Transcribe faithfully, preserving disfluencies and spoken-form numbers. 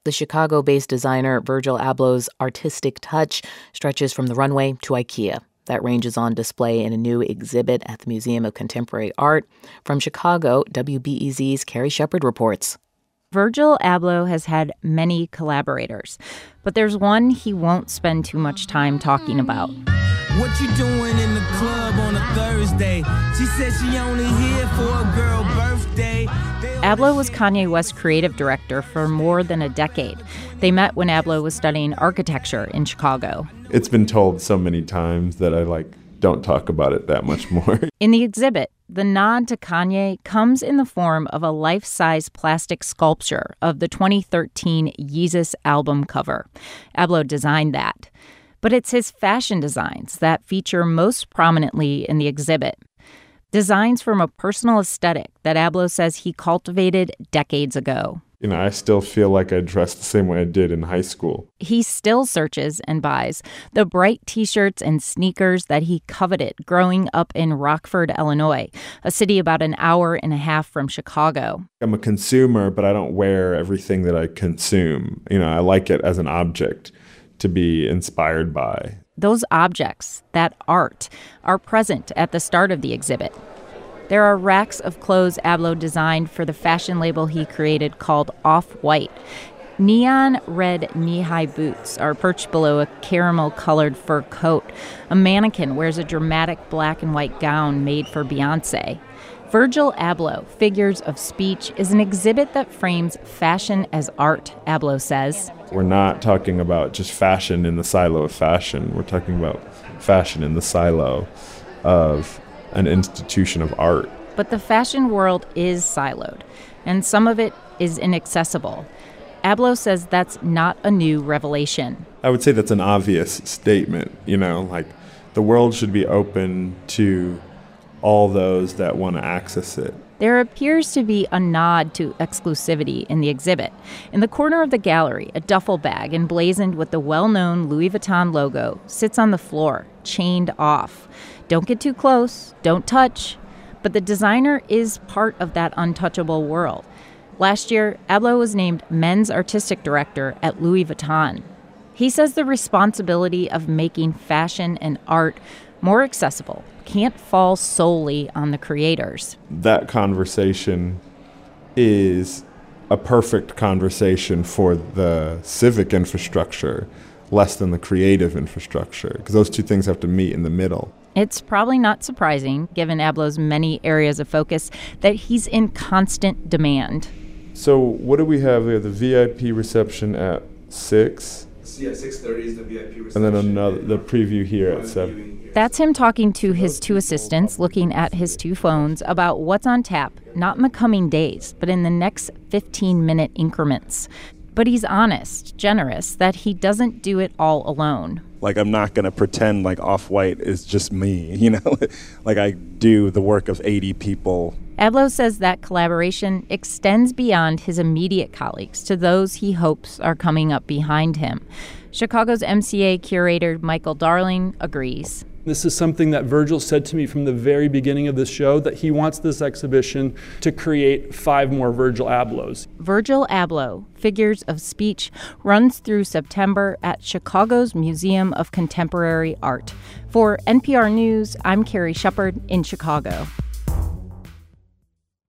The Chicago-based designer Virgil Abloh's artistic touch stretches from the runway to IKEA. That range is on display in a new exhibit at the Museum of Contemporary Art. From Chicago, W B E Z's Carrie Shepard reports. Virgil Abloh has had many collaborators, but there's one he won't spend too much time talking about. What you doing in the club on a Thursday? She said she only here for a girl birthday. Abloh was Kanye West's creative director for more than a decade. They met when Abloh was studying architecture in Chicago. It's been told so many times that I, like, don't talk about it that much more. In the exhibit, the nod to Kanye comes in the form of a life-size plastic sculpture of the twenty thirteen Yeezus album cover. Abloh designed that. But it's his fashion designs that feature most prominently in the exhibit. Designs from a personal aesthetic that Abloh says he cultivated decades ago. You know, I still feel like I dress the same way I did in high school. He still searches and buys the bright T-shirts and sneakers that he coveted growing up in Rockford, Illinois, a city about an hour and a half from Chicago. I'm a consumer, but I don't wear everything that I consume. You know, I like it as an object to be inspired by. Those objects, that art, are present at the start of the exhibit. There are racks of clothes Abloh designed for the fashion label he created called Off-White. Neon red knee-high boots are perched below a caramel-colored fur coat. A mannequin wears a dramatic black and white gown made for Beyoncé. Virgil Abloh, Figures of Speech, is an exhibit that frames fashion as art, Abloh says. We're not talking about just fashion in the silo of fashion. We're talking about fashion in the silo of an institution of art. But the fashion world is siloed, and some of it is inaccessible. Abloh says that's not a new revelation. I would say that's an obvious statement. You know, like, the world should be open to all those that want to access it. There appears to be a nod to exclusivity in the exhibit. In the corner of the gallery, a duffel bag emblazoned with the well-known Louis Vuitton logo sits on the floor, chained off. Don't get too close, don't touch. But the designer is part of that untouchable world. Last year, Abloh was named men's artistic director at Louis Vuitton. He says the responsibility of making fashion and art more accessible can't fall solely on the creators. That conversation is a perfect conversation for the civic infrastructure, less than the creative infrastructure, because those two things have to meet in the middle. It's probably not surprising, given Abloh's many areas of focus, that he's in constant demand. So what do we have here? The V I P reception at six? Yeah, six thirty is the V I P reception. And then another, the preview here at seven. That's him talking to his two assistants, looking at his two phones, about what's on tap, not in the coming days, but in the next fifteen-minute increments. But he's honest, generous, that he doesn't do it all alone. Like, I'm not going to pretend like Off-White is just me, you know? Like, I do the work of eighty people. Abloh says that collaboration extends beyond his immediate colleagues to those he hopes are coming up behind him. Chicago's M C A curator Michael Darling agrees. This is something that Virgil said to me from the very beginning of this show, that he wants this exhibition to create five more Virgil Ablohs. Virgil Abloh, Figures of Speech, runs through September at Chicago's Museum of Contemporary Art. For N P R News, I'm Carrie Shepard in Chicago.